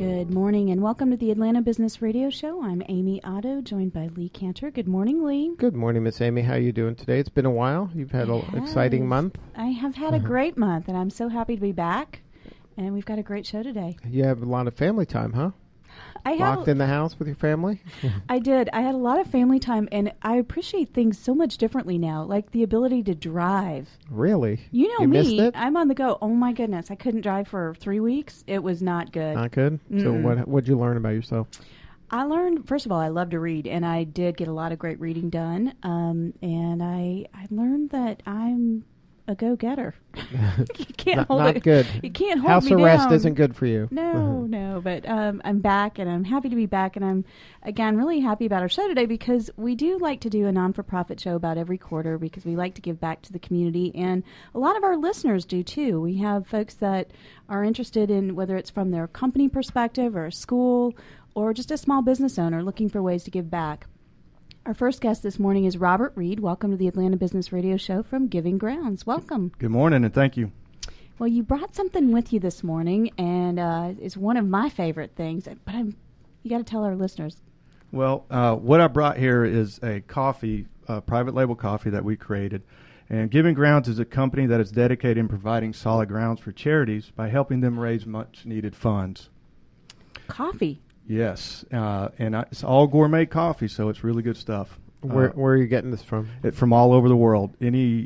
Good morning and welcome to the Atlanta Business Radio Show. I'm Amy Otto, joined by Lee Cantor. Good morning, Lee. Good morning, Miss Amy. How are you doing today? It's been a while. You've had an exciting month. I have had a great month, and I'm so happy to be back. And we've got a great show today. You have a lot of family time, huh? Locked in the house with your family? I did. I had a lot of family time, and I appreciate things so much differently now, like the ability to drive. Really? You know missed me. it? I'm on the go. Oh, my goodness. I couldn't drive for 3 weeks. It was not good. Not good? So what'd you learn about yourself? I learned, first of all, I love to read, and I did get a lot of great reading done. And I learned that I'm a go-getter. You can't hold not it. Good. You can't hold House me down. arrest isn't good for you. No. But I'm back, and I'm happy to be back. And I'm, again, really happy about our show today because we do like to do a non-for-profit show about every quarter because we like to give back to the community. And a lot of our listeners do, too. We have folks that are interested in whether it's from their company perspective or a school or just a small business owner looking for ways to give back. Our first guest this morning is Robert Reed. Welcome to the Atlanta Business Radio Show from Giving Grounds. Welcome. Good morning, and thank you. Well, you brought something with you this morning, and it's one of my favorite things. But you got to tell our listeners. Well, what I brought here is a coffee, private label coffee that we created. And Giving Grounds is a company that is dedicated in providing solid grounds for charities by helping them raise much-needed funds. Coffee. Yes, and it's all gourmet coffee, so it's really good stuff. Where are you getting this from? From all over the world.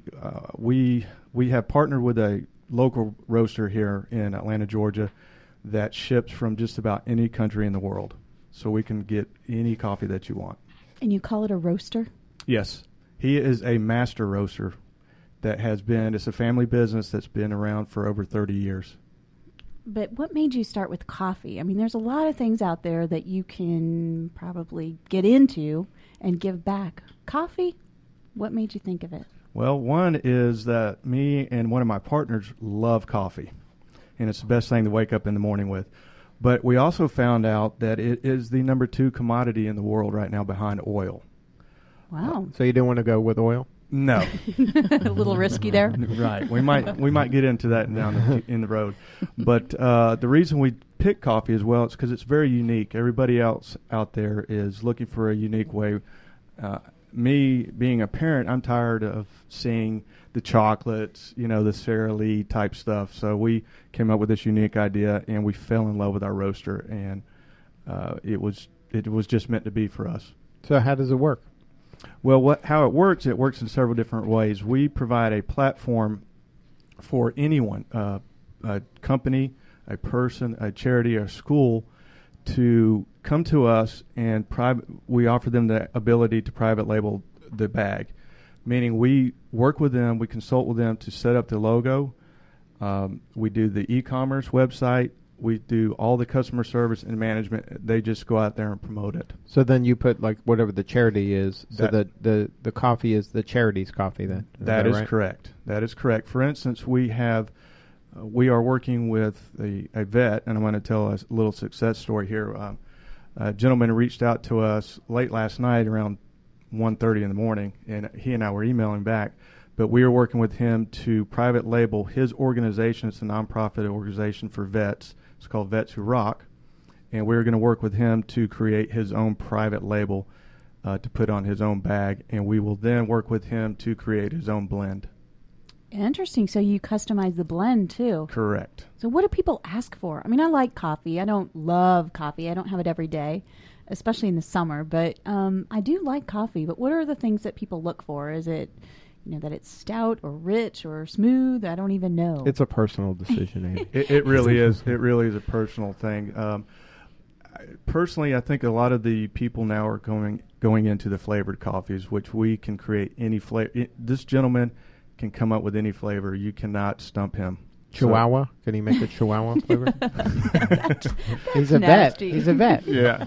We have partnered with a local roaster here in Atlanta, Georgia, that ships from just about any country in the world, so we can get any coffee that you want. And you call it a roaster? Yes, he is a master roaster that it's a family business that's been around for over 30 years. But what made you start with coffee? I mean, there's a lot of things out there that you can probably get into and give back. Coffee? What made you think of it? Well, one is that me and one of my partners love coffee, and it's the best thing to wake up in the morning with. But we also found out that it is the number 2 commodity in the world right now behind oil. Wow. So you didn't want to go with oil? No. A little risky there. Right. We might get into that down in the road. But the reason we pick coffee as well is because it's very unique. Everybody else out there is looking for a unique way. Me, being a parent, I'm tired of seeing the chocolates, the Sara Lee type stuff. So we came up with this unique idea, and we fell in love with our roaster, and it was just meant to be for us. So how does it work? Well, how it works in several different ways. We provide a platform for anyone, a company, a person, a charity, a school, to come to us, and we offer them the ability to private label the bag, meaning we work with them, we consult with them to set up the logo. We do the e-commerce website. We do all the customer service and management. They just go out there and promote it. So then you put like whatever the charity is, so that the coffee is the charity's coffee then? That is right? correct. That is correct. For instance, we are working with a vet, and I'm going to tell a little success story here. A gentleman reached out to us late last night around 1:30 in the morning, and he and I were emailing back. But we are working with him to private label his organization. It's a nonprofit organization for vets. It's called Vets Who Rock. And we're going to work with him to create his own private label to put on his own bag. And we will then work with him to create his own blend. Interesting. So you customize the blend, too. Correct. So what do people ask for? I mean, I like coffee. I don't love coffee. I don't have it every day, especially in the summer. But I do like coffee. But what are the things that people look for? Is it that it's stout or rich or smooth? I don't even know. It's a personal decision. It really is. It really is a personal thing. Personally, I think a lot of the people now are going into the flavored coffees, which we can create any flavor. This gentleman can come up with any flavor. You cannot stump him. Chihuahua? Can he make a Chihuahua flavor? He's a nasty. vet. He's a vet. Yeah.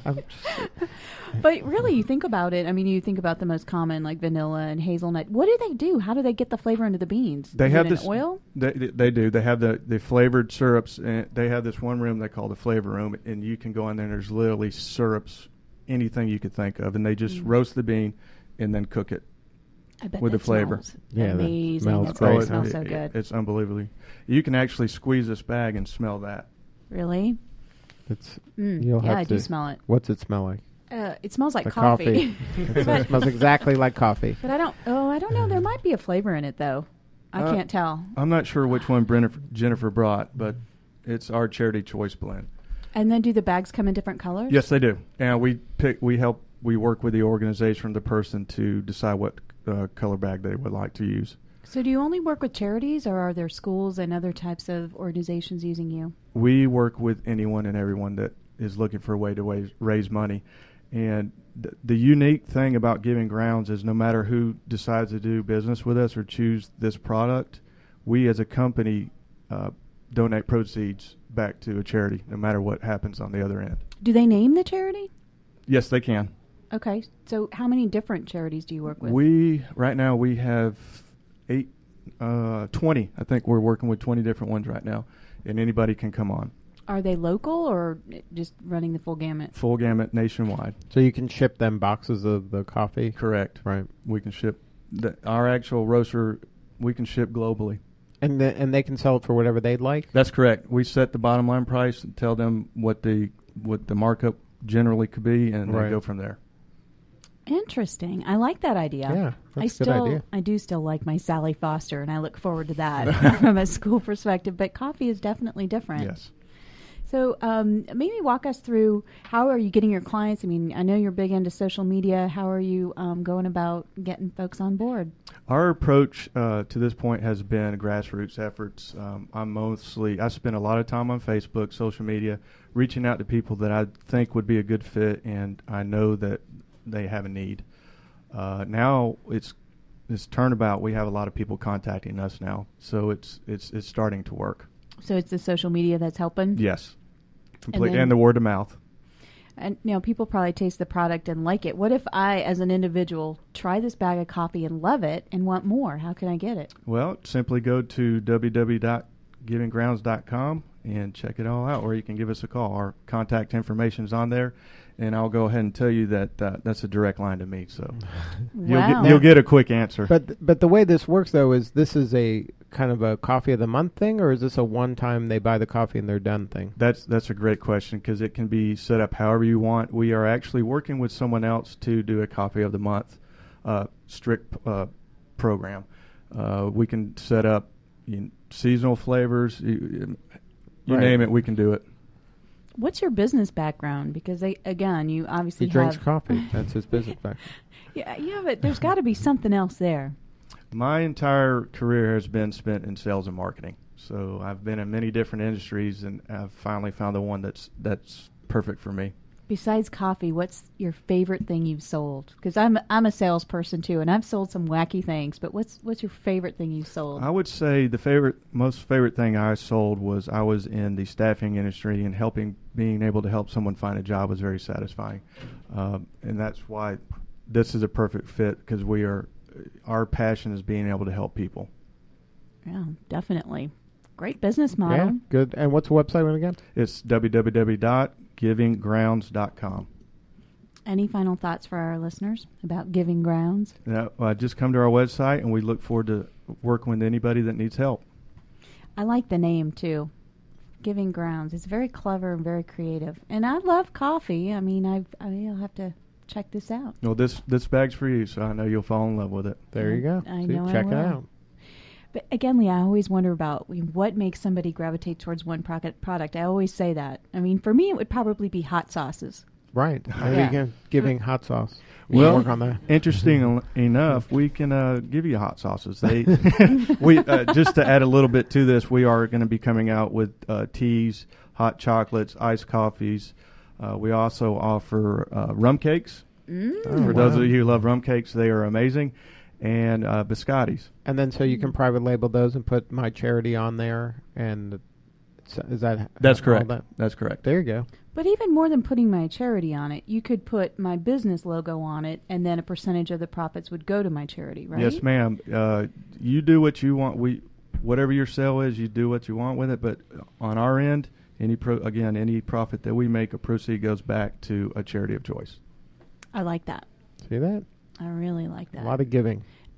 But really, you think about it. I mean, you think about the most common, like vanilla and hazelnut. What do they do? How do they get the flavor into the beans? They have this oil. They do. They have the flavored syrups, and they have this one room they call the flavor room, and you can go in there and there's literally syrups, anything you could think of, and they just roast the bean and then cook it. I bet with the flavor. Amazing. Smells great. It smells so good. It's unbelievably. You can actually squeeze this bag and smell that. Really? It's Yeah, I do smell it. What's it smell like? It smells like The coffee. It smells exactly like coffee. But I don't know. There might be a flavor in it, though. I can't tell. I'm not sure which one Jennifer brought, but it's our Charity Choice blend. And then do the bags come in different colors? Yes, they do. And we work with the organization, the person, to decide what color bag they would like to use. So do you only work with charities, or are there schools and other types of organizations using you? We work with anyone and everyone that is looking for a way to raise money. And the unique thing about Giving Grounds is no matter who decides to do business with us or choose this product, we as a company donate proceeds back to a charity, no matter what happens on the other end. Do they name the charity? Yes, they can. Okay. So how many different charities do you work with? Right now we have 20. I think we're working with 20 different ones right now, and anybody can come on. Are they local or just running the full gamut? Full gamut nationwide. So you can ship them boxes of the coffee? Correct. Right. We can ship our actual roaster. We can ship globally. And they can sell it for whatever they'd like? That's correct. We set the bottom line price and tell them what the markup generally could be, and they go from there. Interesting. I like that idea. Yeah, that's a good idea. I do still like my Sally Foster, and I look forward to that from a school perspective. But coffee is definitely different. Yes. So maybe walk us through, how are you getting your clients? I mean, I know you're big into social media. How are you going about getting folks on board? Our approach to this point has been grassroots efforts. I spend a lot of time on Facebook, social media, reaching out to people that I think would be a good fit, and I know that they have a need. Now it's turnabout. We have a lot of people contacting us now, so it's starting to work. So it's the social media that's helping? Yes. And the word of mouth. And people probably taste the product and like it. What if I, as an individual, try this bag of coffee and love it and want more? How can I get it? Well, simply go to www.givinggrounds.com and check it all out, or you can give us a call. Our contact information is on there, and I'll go ahead and tell you that that's a direct line to me. So wow. you'll get a quick answer. But the way this works, though, is this is a kind of a coffee of the month thing, or is this a one-time they buy the coffee and they're done thing? That's a great question, because it can be set up however you want. We are actually working with someone else to do a coffee of the month strict program. We can set up seasonal flavors. You name it, we can do it. What's your business background? Because you obviously he drinks coffee. That's his business background. Yeah, but there's got to be something else there. My entire career has been spent in sales and marketing. So I've been in many different industries, and I've finally found the one that's perfect for me. Besides coffee, what's your favorite thing you've sold? Because I'm a salesperson too, and I've sold some wacky things. But what's your favorite thing you've sold? I would say the most favorite thing I sold was I was in the staffing industry, and being able to help someone find a job was very satisfying, and that's why this is a perfect fit, because our passion is being able to help people. Yeah, definitely. Great business model. Yeah, good. And what's the website again? It's www.givinggrounds.com. Any final thoughts for our listeners about Giving Grounds? Just come to our website, and we look forward to working with anybody that needs help. I like the name, too. Giving Grounds. It's very clever and very creative. And I love coffee. I mean, I'll have to check this out. Well, this bag's for you, so I know you'll fall in love with it. There you go. I know check I will. it out. But again, Lee, I always wonder about what makes somebody gravitate towards one product. I always say that. I mean, for me, it would probably be hot sauces. Right. Maybe again, giving hot sauce. Well, work on that. Interesting enough, we can give you hot sauces. We just to add a little bit to this, we are going to be coming out with teas, hot chocolates, iced coffees. We also offer rum cakes. For those of you who love rum cakes, they are amazing. And biscottis. And then so you can private label those and put my charity on there. And is that... That's correct. That's correct. There you go. But even more than putting my charity on it, you could put my business logo on it, and then a percentage of the profits would go to my charity, right? Yes, ma'am. You do what you want. Whatever your sale is, you do what you want with it. But on our end, any profit that we make, a proceed goes back to a charity of choice. I like that. See that? I really like that. A lot of giving.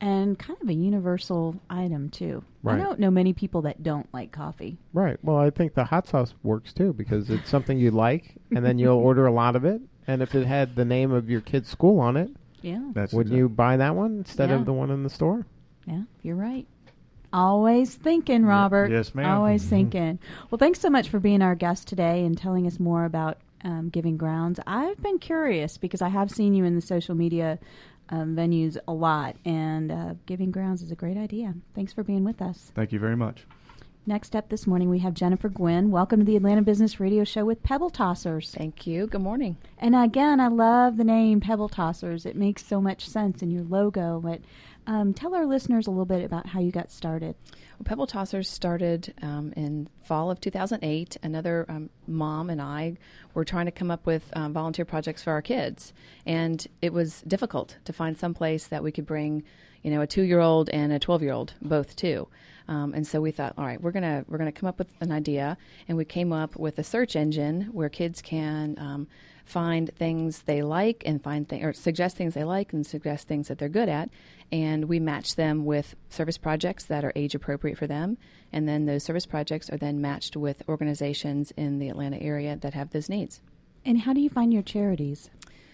And kind of a universal item, too. Right. I don't know many people that don't like coffee. Right. Well, I think the hot sauce works too because it's something you like, and then you'll order a lot of it. And if it had the name of your kid's school on it, wouldn't you buy that one instead of the one in the store? Yeah, you're right. Always thinking, Robert. Yes, ma'am. Always thinking. Well, thanks so much for being our guest today and telling us more about Giving Grounds. I've been curious because I have seen you in the social media venues a lot, and Giving Grounds is a great idea. Thanks for being with us. Thank you very much. Next up this morning, we have Jennifer Gwynn. Welcome to the Atlanta Business Radio Show with Pebble Tossers. Thank you. Good morning. And again, I love the name Pebble Tossers. It makes so much sense in your logo. But tell our listeners a little bit about how you got started. Well, Pebble Tossers started in fall of 2008. Another mom and I were trying to come up with volunteer projects for our kids. And it was difficult to find some place that we could bring, a 2-year-old and a 12-year-old both to. And so we thought, all right, we're gonna come up with an idea, and we came up with a search engine where kids can find things they like and or suggest things they like and suggest things that they're good at, and we match them with service projects that are age appropriate for them, and then those service projects are then matched with organizations in the Atlanta area that have those needs. And how do you find your charities?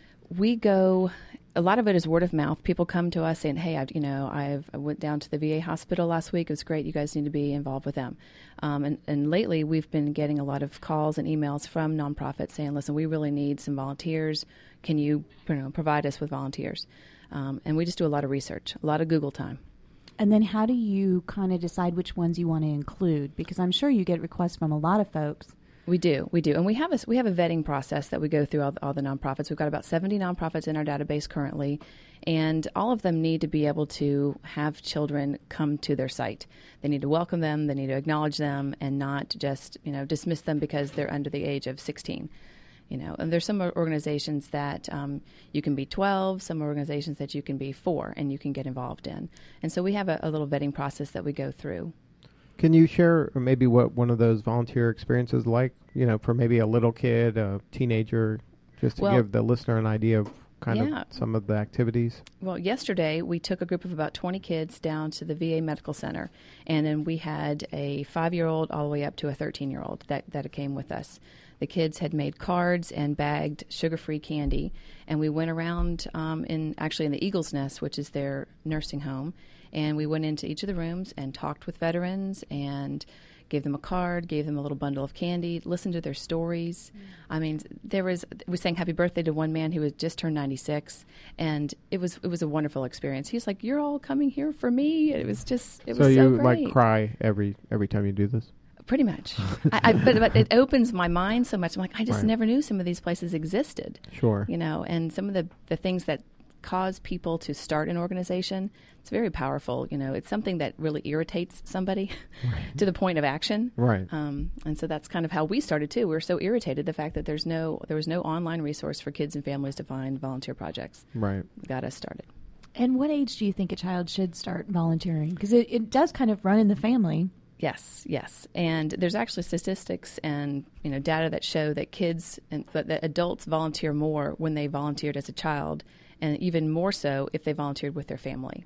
A lot of it is word of mouth. People come to us saying, hey, I went down to the VA hospital last week. It was great. You guys need to be involved with them. And lately we've been getting a lot of calls and emails from nonprofits saying, listen, we really need some volunteers. Can you provide us with volunteers? And we just do a lot of research, a lot of Google time. And then how do you kind of decide which ones you want to include? Because I'm sure you get requests from a lot of folks. We do, and we have a vetting process that we go through all the nonprofits. We've got about 70 nonprofits in our database currently, and all of them need to be able to have children come to their site. They need to welcome them, they need to acknowledge them, and not just dismiss them because they're under the age of 16. And there's some organizations that you can be 12, some organizations that you can be 4, and you can get involved in. And so we have a little vetting process that we go through. Can you share maybe what one of those volunteer experiences like, for maybe a little kid, a teenager, just to give the listener an idea of kind of some of the activities? Well, yesterday we took a group of about 20 kids down to the VA Medical Center, and then we had a 5-year-old all the way up to a 13-year-old that came with us. The kids had made cards and bagged sugar-free candy, and we went around in the Eagle's Nest, which is their nursing home, and we went into each of the rooms and talked with veterans and gave them a card, gave them a little bundle of candy, listened to their stories. I mean, we sang happy birthday to one man who had just turned 96, and it was a wonderful experience. He's like, "You're all coming here for me." It was so great. So you like cry every time you do this? Pretty much. But it opens my mind so much. I'm like, I just never knew some of these places existed. Sure. And some of the things that cause people to start an organization, it's very powerful. It's something that really irritates somebody to the point of action. Right. And so that's kind of how we started too. We were so irritated the fact that there was no online resource for kids and families to find volunteer projects. Right. Got us started. And what age do you think a child should start volunteering? Because it does kind of run in the family. Yes. And there's actually statistics and data that show that kids and that adults volunteer more when they volunteered as a child, and even more so if they volunteered with their family.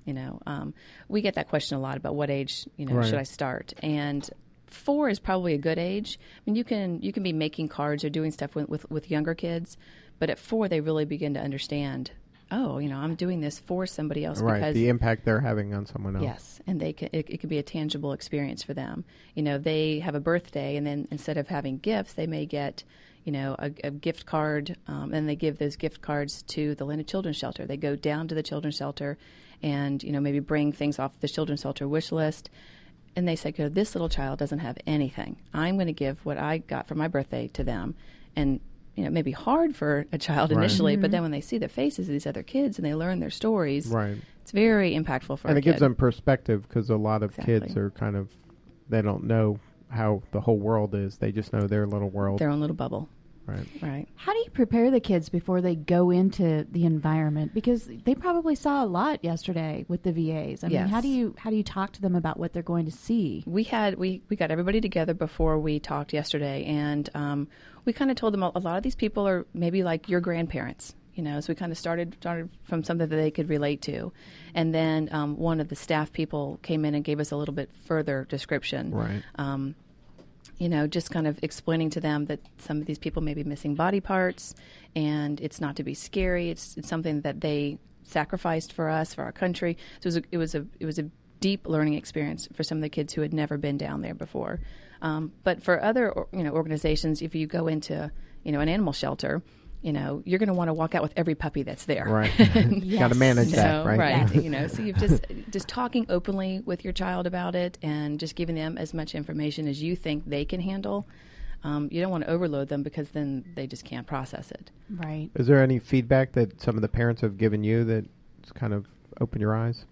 We get that question a lot about what age should I start, and 4 is probably a good age. I mean, you can be making cards or doing stuff with younger kids, but at 4 they really begin to understand. Oh, I'm doing this for somebody else. Right, because the impact they're having on someone else. Yes, and it can be a tangible experience for them. They have a birthday, and then instead of having gifts, they may get, a gift card, and they give those gift cards to the Atlanta Children's Shelter. They go down to the Children's Shelter and, maybe bring things off the Children's Shelter wish list. And they say, this little child doesn't have anything. I'm going to give what I got for my birthday to them. And it may be hard for a child initially, but then when they see the faces of these other kids and they learn their stories, it's very impactful for and a it kid. gives them perspective, because a lot of kids are they don't know how the whole world is. They just know their little world. Their own little bubble. Right. How do you prepare the kids before they go into the environment? Because they probably saw a lot yesterday with the VAs. I mean, how do you talk to them about what they're going to see? We got everybody together before we talked yesterday, and we kind of told them a lot of these people are maybe like your grandparents. So we kind of started from something that they could relate to. And then one of the staff people came in and gave us a little bit further description. Right. Just kind of explaining to them that some of these people may be missing body parts, and it's not to be scary. It's something that they sacrificed for us, for our country. So it was a deep learning experience for some of the kids who had never been down there before. But for other organizations, if you go into an animal shelter, you're going to want to walk out with every puppy that's there. Right. You got to manage that, right? Right. So you've just talking openly with your child about it and just giving them as much information as you think they can handle. You don't want to overload them because then they just can't process it. Right. Is there any feedback that some of the parents have given you that's kind of opened your eyes?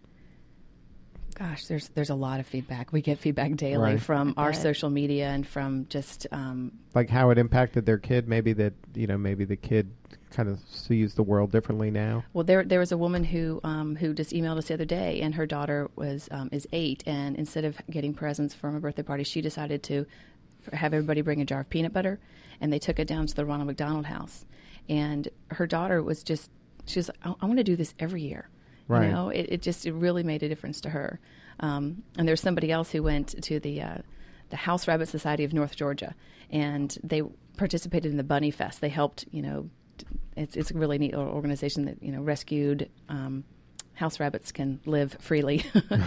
Gosh, there's a lot of feedback. We get feedback daily from our social media and from just like how it impacted their kid. Maybe maybe the kid kind of sees the world differently now. Well, there was a woman who just emailed us the other day, and her daughter is 8, and instead of getting presents from a birthday party, she decided to have everybody bring a jar of peanut butter, and they took it down to the Ronald McDonald House, and her daughter she was like, I want to do this every year. Right. It really made a difference to her. And there's somebody else who went to the House Rabbit Society of North Georgia, and they participated in the Bunny Fest. They helped, it's a really neat organization that, rescued house rabbits can live freely.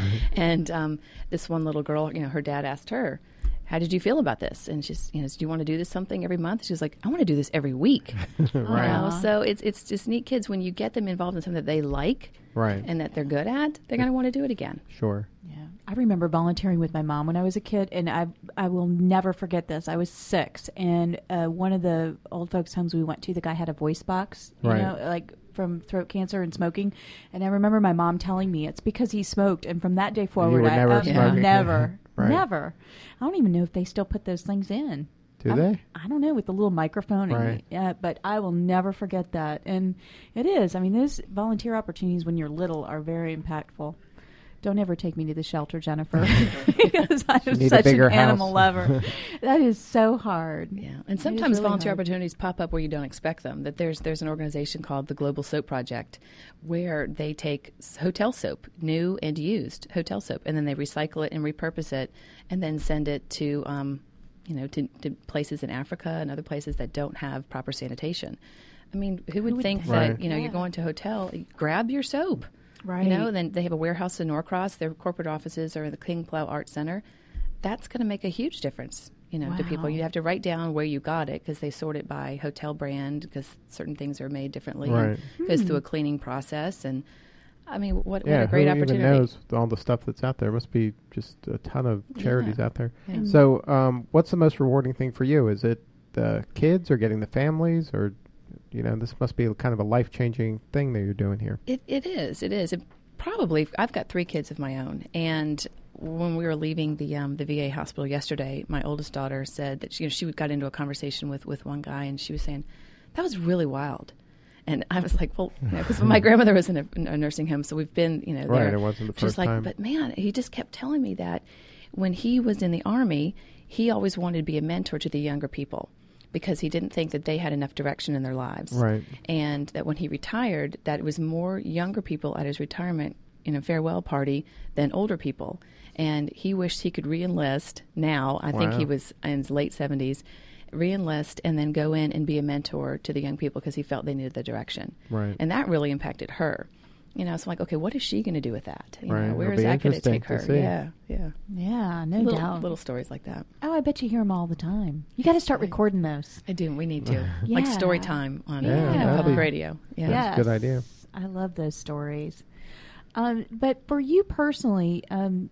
And this one little girl, her dad asked her, how did you feel about this? And she's, do you want to do this something every month? She's like, I want to do this every week. Right. So it's just neat kids when you get them involved in something that they like, right, and that they're good at, they're going to want to do it again. Sure. Yeah. I remember volunteering with my mom when I was a kid, and I will never forget this. I was 6, and one of the old folks' homes we went to, the guy had a voice box, like from throat cancer and smoking. And I remember my mom telling me it's because he smoked, and from that day forward, never. Right. Never. I don't even know if they still put those things in. Do they? I don't know, with the little microphone. Right. But I will never forget that. And it is. I mean, those volunteer opportunities when you're little are very impactful. Don't ever take me to the shelter, Jennifer, because I'm such an animal lover. That is so hard. Yeah, and sometimes really volunteer opportunities pop up where you don't expect them. That there's an organization called the Global Soap Project, where they take hotel soap, new and used hotel soap, and then they recycle it and repurpose it, and then send it to to places in Africa and other places that don't have proper sanitation. I mean, who would think that you're going to a hotel, grab your soap. Right. Then they have a warehouse in Norcross. Their corporate offices are in the King Plow Art Center. That's going to make a huge difference, to people. You have to write down where you got it because they sort it by hotel brand because certain things are made differently. Right. And goes through a cleaning process. And, I mean, what a great opportunity. Who even knows all the stuff that's out there? Must be just a ton of charities out there. Yeah. So what's the most rewarding thing for you? Is it the kids or getting the families or... this must be kind of a life-changing thing that you're doing here. It is. Probably, I've got 3 kids of my own, and when we were leaving the VA hospital yesterday, my oldest daughter said that she got into a conversation with one guy, and she was saying, that was really wild. And I was like, well, because my grandmother was in a nursing home, so we've been, there. Right, it wasn't the first time. But man, he just kept telling me that when he was in the Army, he always wanted to be a mentor to the younger people, because he didn't think that they had enough direction in their lives. Right. And that when he retired, that it was more younger people at his retirement farewell party than older people. And he wished he could re-enlist now. I think he was in his late 70s, re-enlist and then go in and be a mentor to the young people because he felt they needed the direction. Right. And that really impacted her. So I'm like, okay, what is she going to do with that? Where is that going to take her? Yeah, no doubt. Little stories like that. Oh, I bet you hear them all the time. You got to start recording those. I do. We need to. Like story time on public radio. Yeah, that's a good idea. I love those stories. But for you personally,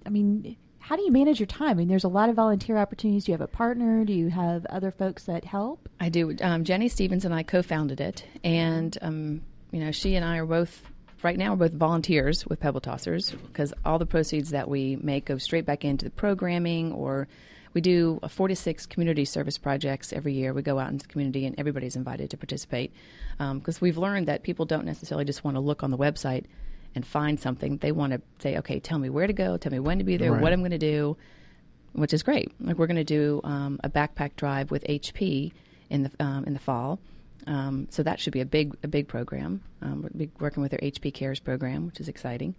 how do you manage your time? I mean, there's a lot of volunteer opportunities. Do you have a partner? Do you have other folks that help? I do. Jenny Stevens and I co-founded it, and she and I are both. Right now, we're both volunteers with Pebble Tossers because all the proceeds that we make go straight back into the programming, or we do 4 to 6 community service projects every year. We go out into the community, and everybody's invited to participate because we've learned that people don't necessarily just want to look on the website and find something. They want to say, okay, tell me where to go, tell me when to be there, what I'm going to do, which is great. Like we're going to do a backpack drive with HP in the fall. So that should be a big program. We'll be working with their HP Cares program, which is exciting.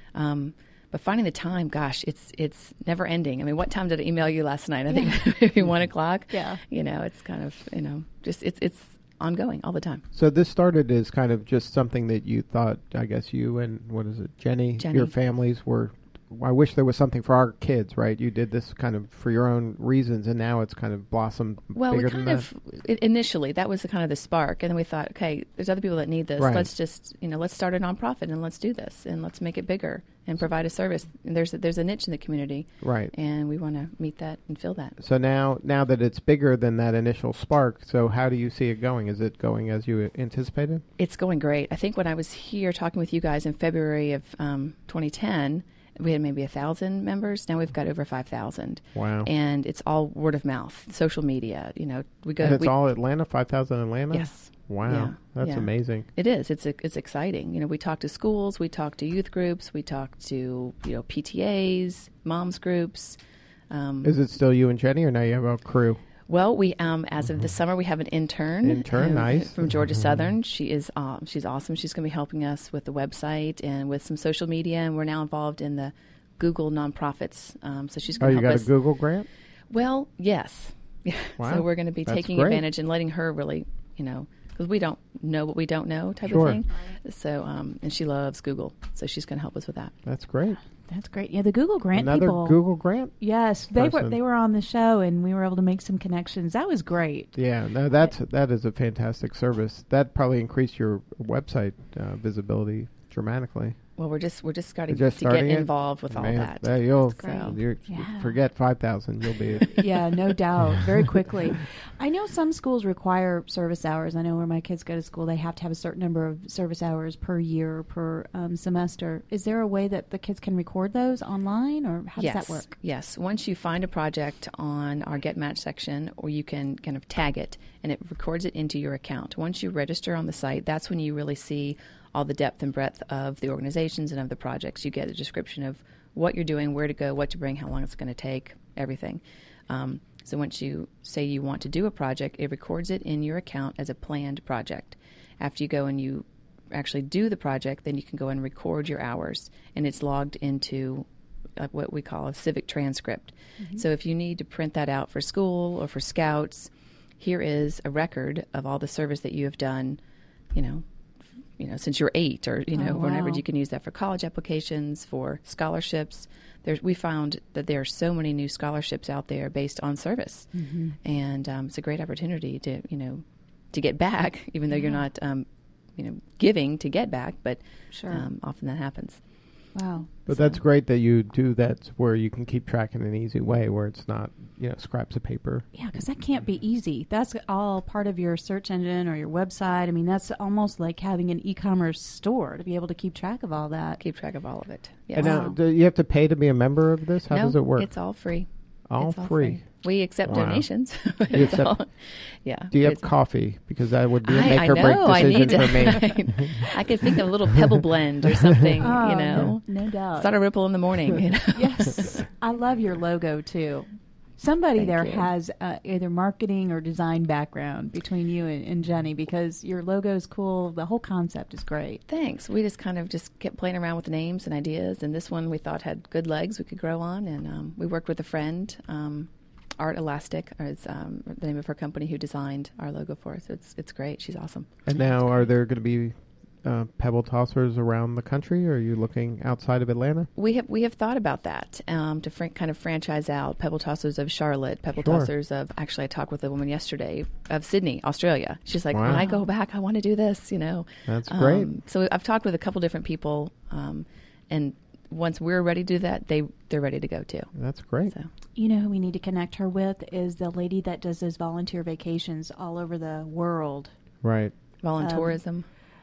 But finding the time, gosh, it's never ending. I mean, what time did I email you last night? I think maybe 1:00. Yeah. It's kind of, just it's ongoing all the time. So this started as kind of just something that you thought, I guess you and, Jenny, your families were, I wish there was something for our kids, right? You did this kind of for your own reasons, and now it's kind of blossomed bigger than that. Initially, that was kind of the spark, and then we thought, okay, there's other people that need this. Right. Let's just, let's start a nonprofit and let's do this, and let's make it bigger and provide a service. And there's a niche in the community, right? And we want to meet that and fill that. So now that it's bigger than that initial spark, so how do you see it going? Is it going as you anticipated? It's going great. I think when I was here talking with you guys in February of 2010. We had maybe 1,000 members. Now we've got over 5,000. Wow! And it's all word of mouth, social media. We go. And it's all Atlanta, 5,000 Atlanta. Yes. Wow, yeah. That's amazing. It is. It's exciting. We talk to schools, we talk to youth groups, we talk to PTAs, moms groups. Is it still you and Jenny, or now you have a crew? Well, we as of this summer, we have an intern. Nice. From Georgia Southern. She's awesome. She's going to be helping us with the website and with some social media, and we're now involved in the Google nonprofits. So she's going to help us. Oh, you got a Google grant? Well, yes. Wow. So we're going to be taking advantage and letting her really, because we don't know what we don't know type of thing. So, and she loves Google, so she's going to help us with that. That's great. That's great. Yeah, the Google Grant Another people. Google Grant? Yes, they were on the show, and we were able to make some connections. That was great. Yeah, no, that is a fantastic service. That probably increased your website visibility dramatically. Well, we're just starting to get involved with all that. You'll forget 5,000. You'll be yeah, no doubt, very quickly. I know some schools require service hours. I know where my kids go to school, they have to have a certain number of service hours per year, per semester. Is there a way that the kids can record those online, or how does that work? Yes. Once you find a project on our Get Match section, or you can kind of tag it, and it records it into your account. Once you register on the site, that's when you really see all the depth and breadth of the organizations and of the projects. You get a description of what you're doing, where to go, what to bring, how long it's going to take, everything. So once you say you want to do a project, it records it in your account as a planned project. After you go and you actually do the project, then you can go and record your hours, and it's logged into what we call a civic transcript. Mm-hmm. So if you need to print that out for school or for scouts, here is a record of all the service that you have done, since you're 8, or whenever. You can use that for college applications, for scholarships. We found that there are so many new scholarships out there based on service, mm-hmm. and it's a great opportunity to get back, even though you're not giving to get back, but sure. Often that happens. Wow. But that's great that you do that, where you can keep track in an easy way, where it's not, scraps of paper. Yeah, because that can't be easy. That's all part of your search engine or your website. I mean, that's almost like having an e-commerce store to be able to keep track of all that. Keep track of all of it. Yes. And now, do you have to pay to be a member of this? How does it work? It's all free. All free. We accept donations. Do you have coffee? Because that would be a make or break decision for me. I could think of a little Pebble blend or something, No doubt. Start a ripple in the morning. Yes. I love your logo, too. Somebody has either marketing or design background between you and Jenny, because your logo is cool. The whole concept is great. Thanks. We just kind of kept playing around with names and ideas, and this one we thought had good legs we could grow on, and we worked with a friend, Art Elastic is the name of her company, who designed our logo for us. It's great. She's awesome. And now, are there going to be pebble tossers around the country, or are you looking outside of Atlanta? We have thought about that, to kind of franchise out pebble tossers of Charlotte, pebble tossers of. Actually, I talked with a woman yesterday of Sydney, Australia. She's like, when I go back, I want to do this. That's great. So I've talked with a couple different people, and once we're ready to do that, they're ready to go too. That's great. So. You know who we need to connect her with is the lady that does those volunteer vacations all over the world. Right. Voluntourism.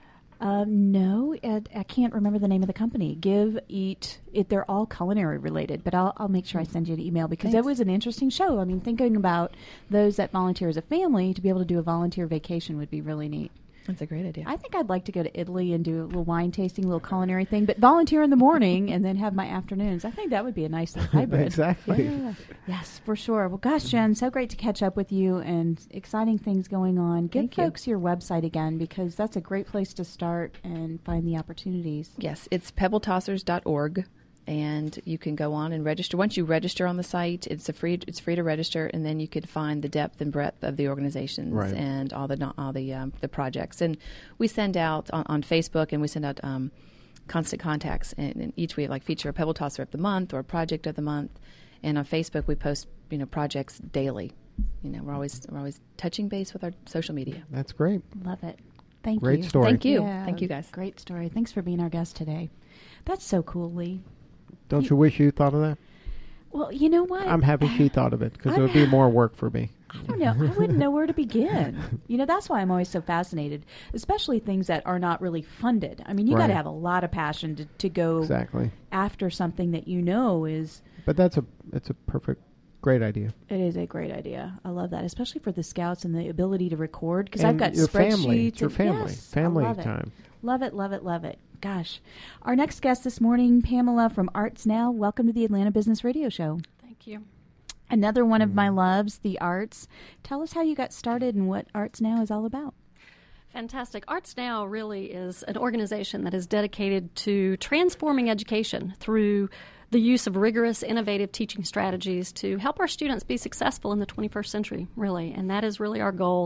No, I can't remember the name of the company. Give, Eat. They're all culinary related, but I'll make sure I send you an email, because that was an interesting show. I mean, thinking about those that volunteer as a family, to be able to do a volunteer vacation would be really neat. That's a great idea. I think I'd like to go to Italy and do a little wine tasting, a little culinary thing, but volunteer in the morning and then have my afternoons. I think that would be a nice hybrid. Exactly. Yeah. Yes, for sure. Well, gosh, Jen, so great to catch up with you and exciting things going on. Give folks your website again, because that's a great place to start and find the opportunities. Yes, it's pebbletossers.org. And you can go on and register. Once you register on the site, it's free to register, and then you can find the depth and breadth of the organizations and all the projects. And we send out on Facebook, and we send out constant contacts. And each week, like feature a Pebble Tosser of the month or a project of the month. And on Facebook, we post projects daily. We're always touching base with our social media. That's great. Love it. Thank you. Great story. Thank you. Yeah, Thank you, guys. Great story. Thanks for being our guest today. That's so cool, Lee. Don't you wish you thought of that? Well, you know what? I'm happy she thought of it, because it would be more work for me. I don't know. I wouldn't know where to begin. That's why I'm always so fascinated, especially things that are not really funded. I mean, you got to have a lot of passion to go after something that is. But it's a perfect, great idea. It is a great idea. I love that, especially for the Scouts and the ability to record, because And I've got your spreadsheets. family. It's your family. Yes, family I love time. Love it, love it, love it. Gosh. Our next guest this morning, Pamela from Arts Now. Welcome to the Atlanta Business Radio Show. Thank you. Another one of my loves, the arts. Tell us how you got started and what Arts Now is all about. Fantastic. Arts Now really is an organization that is dedicated to transforming education through the use of rigorous, innovative teaching strategies to help our students be successful in the 21st century, really. And that is really our goal.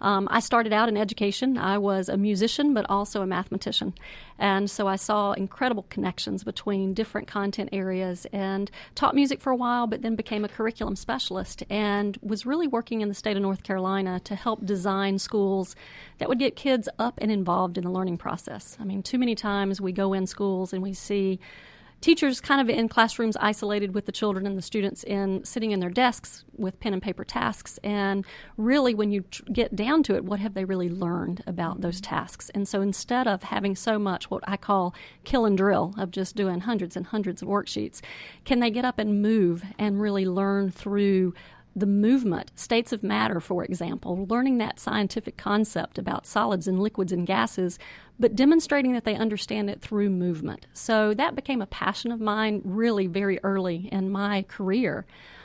I started out in education. I was a musician, but also a mathematician. And so I saw incredible connections between different content areas and taught music for a while, but then became a curriculum specialist and was really working in the state of North Carolina to help design schools that would get kids up and involved in the learning process. I mean, too many times we go in schools and we see teachers kind of in classrooms isolated with the children and the students sitting in their desks with pen and paper tasks. And really, when you get down to it, what have they really learned about those tasks? And so instead of having so much what I call kill and drill of just doing hundreds and hundreds of worksheets, can they get up and move and really learn through the movement, states of matter, for example, learning that scientific concept about solids and liquids and gases, but demonstrating that they understand it through movement. So that became a passion of mine really very early in my career.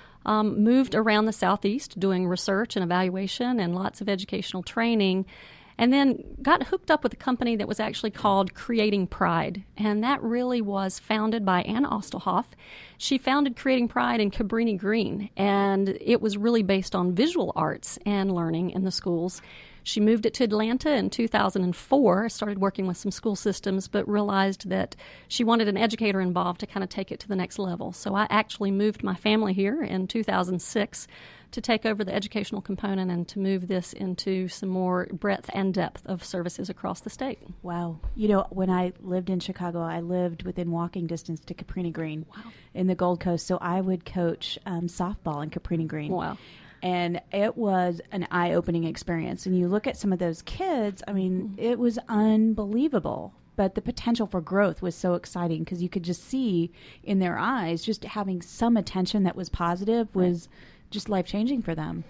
Moved around the Southeast doing research and evaluation and lots of educational training, and then got hooked up with a company that was actually called Creating Pride. And that really was founded by Anna Ostelhoff. She founded Creating Pride in Cabrini Green, and it was really based on visual arts and learning in the schools. She moved it to Atlanta in 2004, started working with some school systems, but realized that she wanted an educator involved to kind of take it to the next level. So I actually moved my family here in 2006 to take over the educational component and to move this into some more breadth and depth of services across the state. Wow. When I lived in Chicago, I lived within walking distance to Cabrini Green in the Gold Coast. So I would coach softball in Cabrini Green. Wow. And it was an eye-opening experience. And you look at some of those kids, I mean, it was unbelievable. But the potential for growth was so exciting because you could just see in their eyes, just having some attention that was positive was just life-changing for them.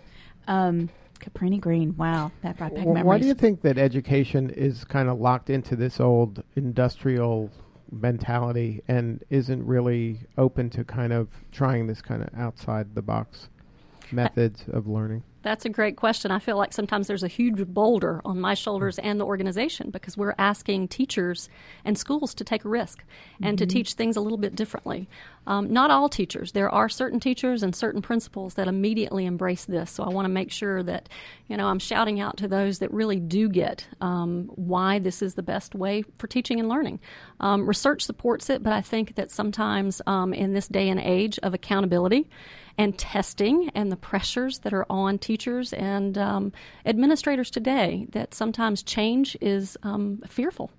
Cabrini Green, wow, that brought back memories. Why do you think that education is kind of locked into this old industrial mentality and isn't really open to kind of trying this kind of outside-the-box methods of learning? That's a great question. I feel like sometimes there's a huge boulder on my shoulders and the organization because we're asking teachers and schools to take a risk and to teach things a little bit differently. Not all teachers. There are certain teachers and certain principals that immediately embrace this. So I want to make sure that, I'm shouting out to those that really do get why this is the best way for teaching and learning. Research supports it, but I think that sometimes in this day and age of accountability and testing and the pressures that are on teachers and administrators today, that sometimes change is fearful.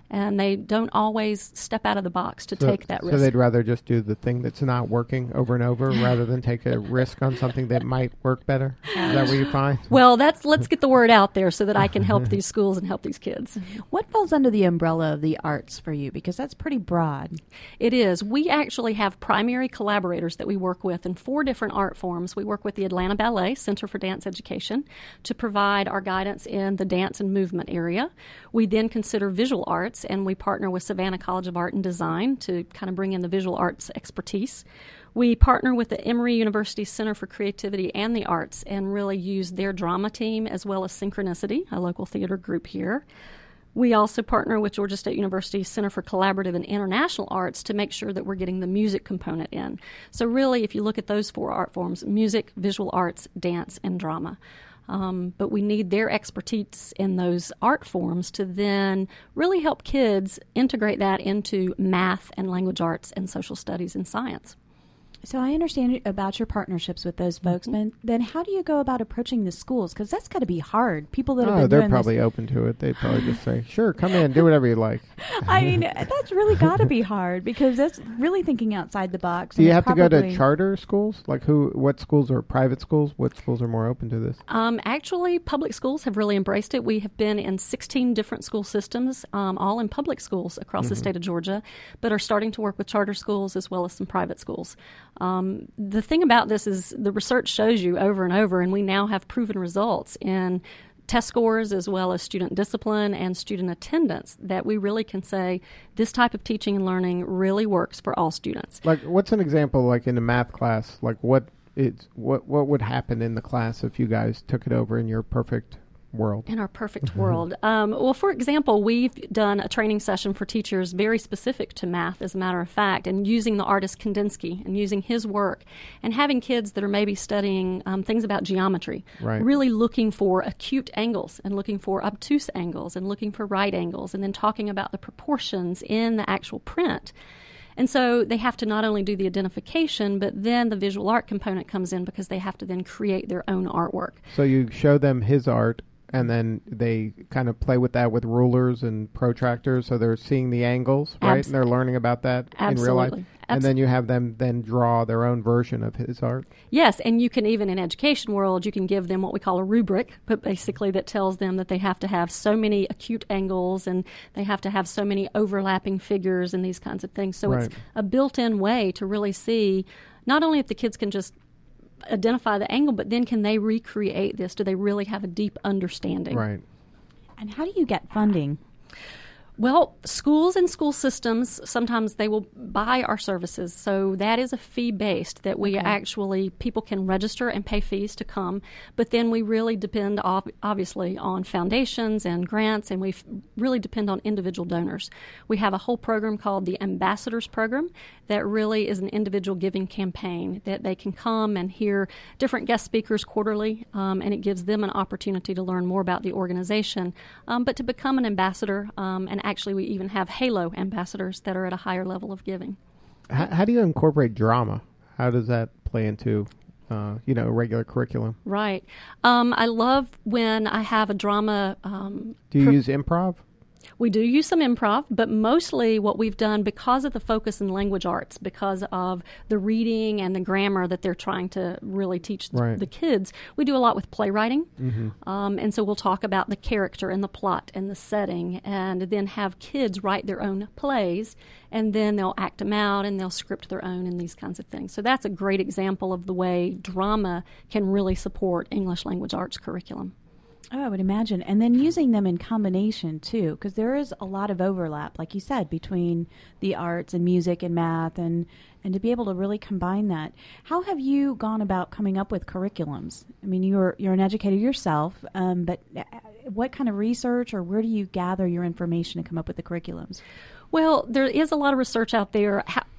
and they don't always step out of the box to take that risk. So they'd rather just do the thing that's not working over and over rather than take a risk on something that might work better? Is that what you find? Well, let's get the word out there so that I can help these schools and help these kids. What falls under the umbrella of the arts for you? Because that's pretty broad. It is. We actually have primary collaborators that we work with in 4 different art forms. We work with the Atlanta Ballet Center for Dance Education to provide our guidance in the dance and movement area. We then consider visual arts, and we partner with Savannah College of Art and Design to kind of bring in the visual arts expertise. We partner with the Emory University Center for Creativity and the Arts and really use their drama team as well as Synchronicity, a local theater group here. We also partner with Georgia State University Center for Collaborative and International Arts to make sure that we're getting the music component in. So really, if you look at those 4 art forms, music, visual arts, dance, and drama. But we need their expertise in those art forms to then really help kids integrate that into math and language arts and social studies and science. So I understand about your partnerships with those folks, but then how do you go about approaching the schools? Because that's got to be hard. People that have been doing they're probably open to it. They'd probably just say, sure, come in, do whatever you like. I mean, that's really got to be hard because that's really thinking outside the box. Do you have to go to charter schools? Like what schools are private schools? What schools are more open to this? Actually, public schools have really embraced it. We have been in 16 different school systems, all in public schools across the state of Georgia, but are starting to work with charter schools as well as some private schools. The thing about this is the research shows you over and over, and we now have proven results in test scores as well as student discipline and student attendance that we really can say this type of teaching and learning really works for all students. Like, what's an example, like in a math class, like what would happen in the class if you guys took it over in your perfect world? In our perfect world. Well, for example, we've done a training session for teachers very specific to math, as a matter of fact, and using the artist Kandinsky and using his work and having kids that are maybe studying things about geometry, really looking for acute angles and looking for obtuse angles and looking for right angles and then talking about the proportions in the actual print. And so they have to not only do the identification, but then the visual art component comes in because they have to then create their own artwork. So you show them his art, and then they kind of play with that with rulers and protractors, so they're seeing the angles, right? And they're learning about that in real life. And then you have them then draw their own version of his art. Yes, and you can even in education world, you can give them what we call a rubric, but basically that tells them that they have to have so many acute angles and they have to have so many overlapping figures and these kinds of things. So it's a built-in way to really see not only if the kids can just identify the angle, but then can they recreate this? Do they really have a deep understanding? Right. And how do you get funding? Well, schools and school systems, sometimes they will buy our services. So that is a fee-based that we actually, people can register and pay fees to come. But then we really depend, obviously, on foundations and grants, and we really depend on individual donors. We have a whole program called the Ambassadors Program that really is an individual giving campaign that they can come and hear different guest speakers quarterly, and it gives them an opportunity to learn more about the organization. But to become an ambassador, and actually, we even have Halo ambassadors that are at a higher level of giving. How do you incorporate drama? How does that play into, regular curriculum? Right. I love when I have a drama. Do you use improv? We do use some improv, but mostly what we've done because of the focus in language arts, because of the reading and the grammar that they're trying to really teach the kids, we do a lot with playwriting. And so we'll talk about the character and the plot and the setting and then have kids write their own plays and then they'll act them out and they'll script their own and these kinds of things. So that's a great example of the way drama can really support English language arts curriculum. Oh, I would imagine. And then using them in combination, too, because there is a lot of overlap, like you said, between the arts and music and math, and to be able to really combine that. How have you gone about coming up with curriculums? I mean, you're an educator yourself, but what kind of research or where do you gather your information to come up with the curriculums? Well, there is a lot of research out there.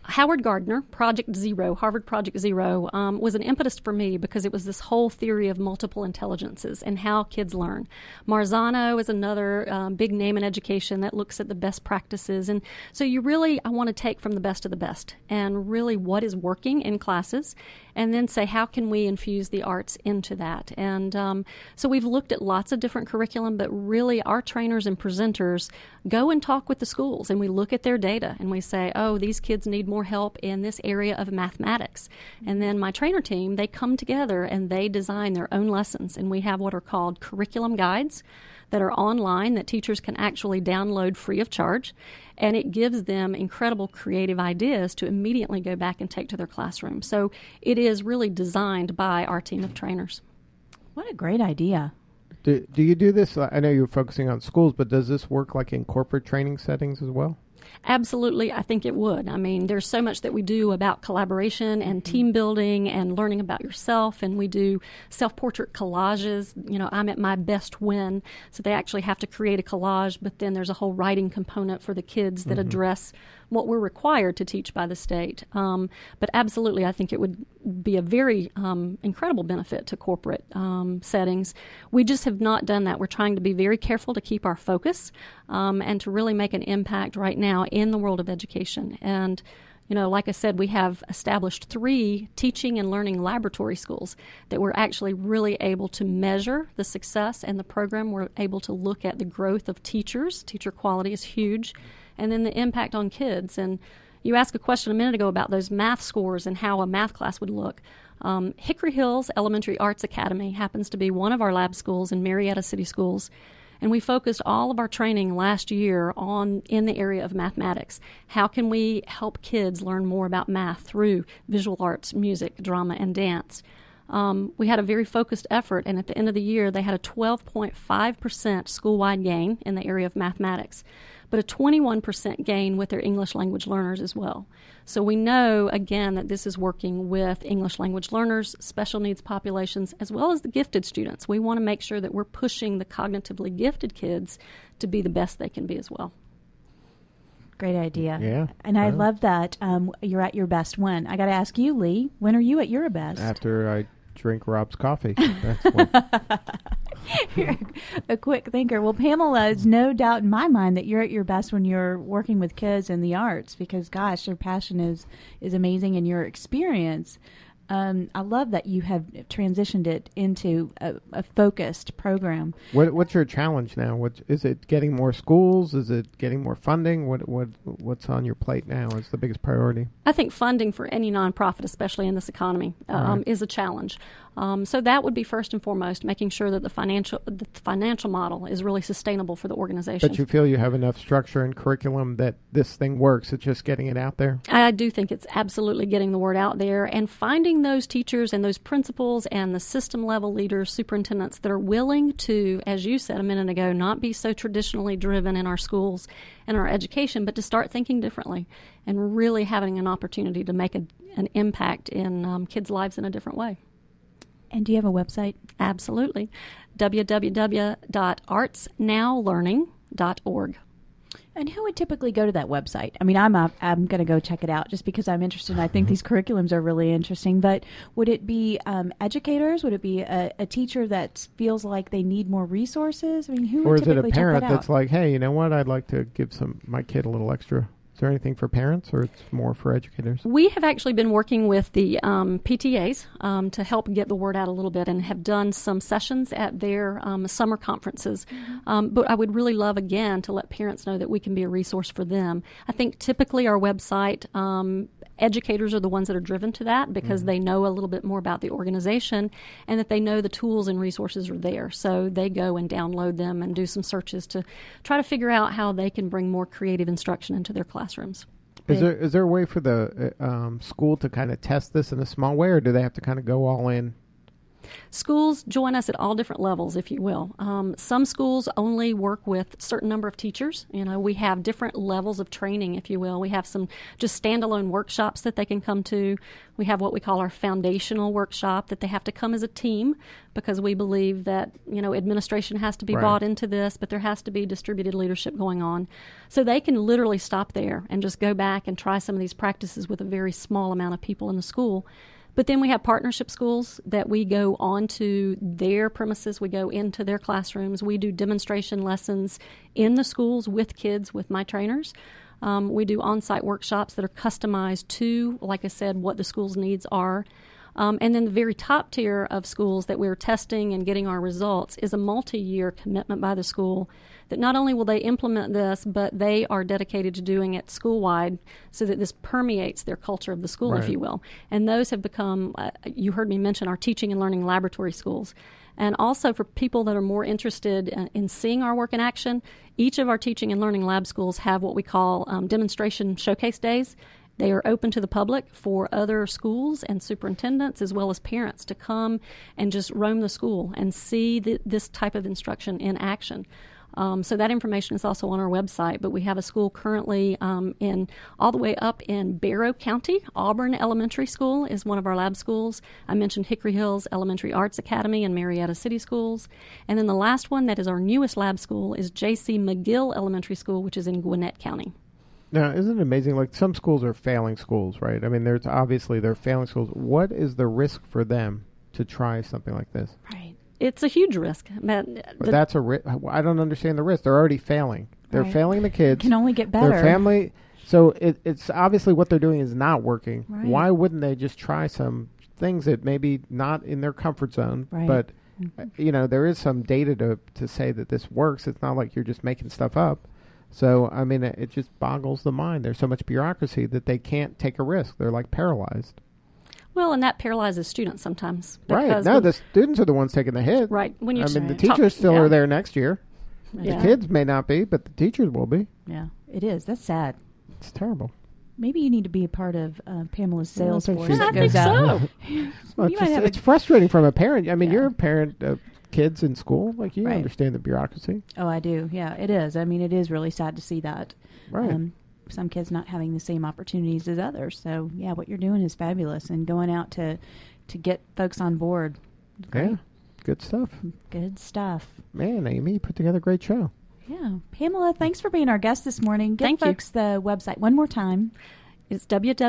Howard Gardner, Project Zero, Harvard Project Zero, was an impetus for me because it was this whole theory of multiple intelligences and how kids learn. Marzano is another big name in education that looks at the best practices. And so I want to take from the best of the best and really what is working in classes and then say, how can we infuse the arts into that? And so we've looked at lots of different curriculum, but really our trainers and presenters go and talk with the schools, and we look at their data, and we say, oh, these kids need more help in this area of mathematics. And then my trainer team, they come together and they design their own lessons, and we have what are called curriculum guides that are online that teachers can actually download free of charge, and it gives them incredible creative ideas to immediately go back and take to their classroom. So it is really designed by our team of trainers. What a great idea. Do you do this? I know you're focusing on schools, but does this work like in corporate training settings as well? Absolutely, I think it would. I mean, there's so much that we do about collaboration and team building and learning about yourself, and we do self-portrait collages. I'm at my best when, so they actually have to create a collage, but then there's a whole writing component for the kids that address what we're required to teach by the state. But absolutely, I think it would be a very incredible benefit to corporate settings. We just have not done that. We're trying to be very careful to keep our focus and to really make an impact right now in the world of education. And like I said, we have established 3 teaching and learning laboratory schools that we're actually really able to measure the success and the program. We're able to look at the growth of teachers. Teacher quality is huge. And then the impact on kids. And you asked a question a minute ago about those math scores and how a math class would look. Hickory Hills Elementary Arts Academy happens to be one of our lab schools in Marietta City Schools. And we focused all of our training last year in the area of mathematics. How can we help kids learn more about math through visual arts, music, drama, and dance? We had a very focused effort, and at the end of the year, they had a 12.5% school-wide gain in the area of mathematics, but a 21% gain with their English language learners as well. So we know, again, that this is working with English language learners, special needs populations, as well as the gifted students. We want to make sure that we're pushing the cognitively gifted kids to be the best they can be as well. Great idea. Yeah. And I love that you're at your best when. I got to ask you, Lee, when are you at your best? After I drink Rob's coffee. That's when. You're a quick thinker. Well, Pamela, there's no doubt in my mind that you're at your best when you're working with kids in the arts because, gosh, your passion is amazing and your experience. I love that you have transitioned it into a focused program. What's your challenge now? Is it getting more schools? Is it getting more funding? What's on your plate now is the biggest priority? I think funding for any nonprofit, especially in this economy, is a challenge. So that would be first and foremost, making sure that the financial model is really sustainable for the organization. But you feel you have enough structure and curriculum that this thing works. It's just getting it out there? I do think it's absolutely getting the word out there and finding those teachers and those principals and the system level leaders, superintendents that are willing to, as you said a minute ago, not be so traditionally driven in our schools and our education, but to start thinking differently and really having an opportunity to make an impact in kids' lives in a different way. And do you have a website? Absolutely. www.artsnowlearning.org. And who would typically go to that website? I mean, I'm going to go check it out just because I'm interested. And I think these curriculums are really interesting. But would it be educators? Would it be a teacher that feels like they need more resources? I mean, who would typically check that out? Or is it a parent that's like, hey, you know what? I'd like to give my kid a little extra. Is there anything for parents, or it's more for educators? We have actually been working with the PTAs to help get the word out a little bit and have done some sessions at their summer conferences. But I would really love, again, to let parents know that we can be a resource for them. I think typically our website, educators are the ones that are driven to that because they know a little bit more about the organization and that they know the tools and resources are there. So they go and download them and do some searches to try to figure out how they can bring more creative instruction into their classrooms. Is there a way for the school to kind of test this in a small way, or do they have to kind of go all in? Schools join us at all different levels, if you will. Some schools only work with a certain number of teachers. We have different levels of training, if you will. We have some just standalone workshops that they can come to. We have what we call our foundational workshop that they have to come as a team, because we believe that, administration has to be brought into this, but there has to be distributed leadership going on. So they can literally stop there and just go back and try some of these practices with a very small amount of people in the school. But then we have partnership schools that we go onto their premises. We go into their classrooms. We do demonstration lessons in the schools with kids, with my trainers. We do on-site workshops that are customized to, like I said, what the school's needs are. And then the very top tier of schools that we're testing and getting our results is a multi-year commitment by the school that not only will they implement this, but they are dedicated to doing it school-wide so that this permeates their culture of the school, if you will. And those have become, you heard me mention our teaching and learning laboratory schools. And also for people that are more interested in seeing our work in action, each of our teaching and learning lab schools have what we call demonstration showcase days. They are open to the public for other schools and superintendents as well as parents to come and just roam the school and see this type of instruction in action. So that information is also on our website, but we have a school currently in all the way up in Barrow County. Auburn Elementary School is one of our lab schools. I mentioned Hickory Hills Elementary Arts Academy and Marietta City Schools. And then the last one that is our newest lab school is J.C. McGill Elementary School, which is in Gwinnett County. Now, isn't it amazing? Like, some schools are failing schools, right? I mean, they're failing schools. What is the risk for them to try something like this? Right. It's a huge risk. But that's a risk. I don't understand the risk. They're already failing. They're failing the kids. It can only get better. Their family. So it's obviously what they're doing is not working. Right. Why wouldn't they just try some things that maybe not in their comfort zone, but there is some data to say that this works. It's not like you're just making stuff up. So, I mean, it just boggles the mind. There's so much bureaucracy that they can't take a risk. They're like paralyzed. Well, and that paralyzes students sometimes. Right. No, the students are the ones taking the hit. Right. The teachers still are there next year. Yeah. The kids may not be, but the teachers will be. Yeah, it is. That's sad. It's terrible. Maybe you need to be a part of Pamela's sales force. I think so. It's frustrating from a parent. I mean, you're a parent of kids in school. Like, you understand the bureaucracy. Oh, I do. Yeah, it is. I mean, it is really sad to see that. Right. Some kids not having the same opportunities as others. So, yeah, what you're doing is fabulous, and going out to get folks on board. Great. Yeah, good stuff. Good stuff. Man, Amy, you put together a great show. Yeah. Pamela, thanks for being our guest this morning. Give folks the website one more time. It's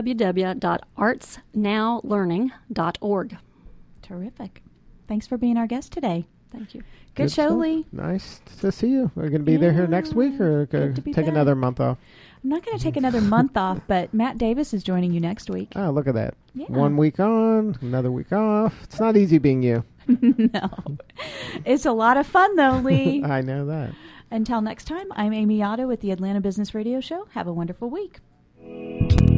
www.artsnowlearning.org. Terrific. Thanks for being our guest today. Thank you. Good show, Lee. Nice to see you. Are you going to be there here next week, or take another month off? I'm not going to take another month off, but Matt Davis is joining you next week. Oh, look at that. Yeah. 1 week on, another week off. It's not easy being you. No. It's a lot of fun, though, Lee. I know that. Until next time, I'm Amy Otto with the Atlanta Business Radio Show. Have a wonderful week.